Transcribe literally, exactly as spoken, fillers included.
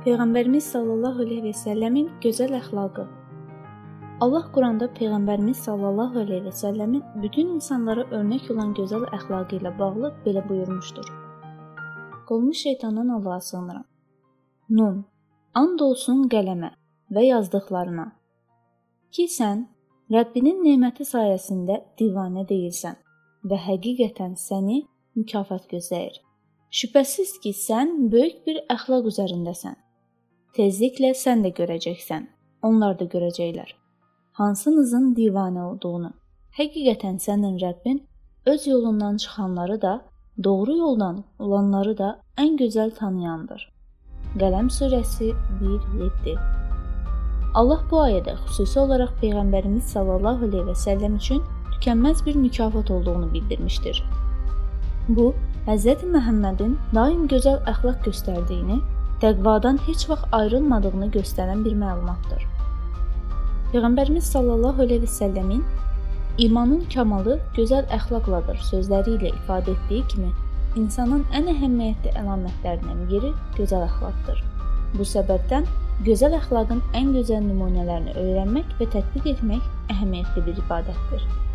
Peyğəmbərimiz sallallahu əleyhi və səlləmin gözəl əxlaqı. Allah Quranda Peyğəmbərimiz sallallahu əleyhi və səlləmin bütün insanlara örnək olan gözəl əxlaqı ilə bağlı belə buyurmuşdur. Qolmuş şeytandan Allaha sığınıram. Nun, and olsun qələmə və yazdıqlarına ki, sən Rəbbinin neməti sayəsində divanə deyilsən və həqiqətən səni mükafat gözləyir. Şübhəsiz ki, sən böyük bir əxlaq üzərindəsən. Tezliklə sən də görəcəksən, onlar da görəcəklər. Hansınızın divanə olduğunu. Həqiqətən sənin Rəbbin öz yolundan çıxanları da, doğru yoldan olanları da ən gözəl tanıyandır. Qələm surəsi bir yeddi. Allah bu ayədə xüsusi olaraq Peyğəmbərimiz sallallahu əleyhi və səlləm üçün tükənməz bir mükafat olduğunu bildirmişdir. Bu, Həzrəti Məhəmmədin daim gözəl əxlaq göstərdiyini, təqvadan heç vaxt ayrılmadığını göstərən bir məlumatdır. Peyğəmbərimiz sallallahu əleyhi və səlləmin imanın kamalı gözəl əxlaqladır sözləri ilə ifadə etdiyi kimi, insanın ən əhəmiyyətli əlamətlərindən biri gözəl əxlaqdır. Bu səbəbdən gözəl əxlaqın ən gözəl nümunələrini öyrənmək və tətbiq etmək əhəmiyyətli bir ibadətdir.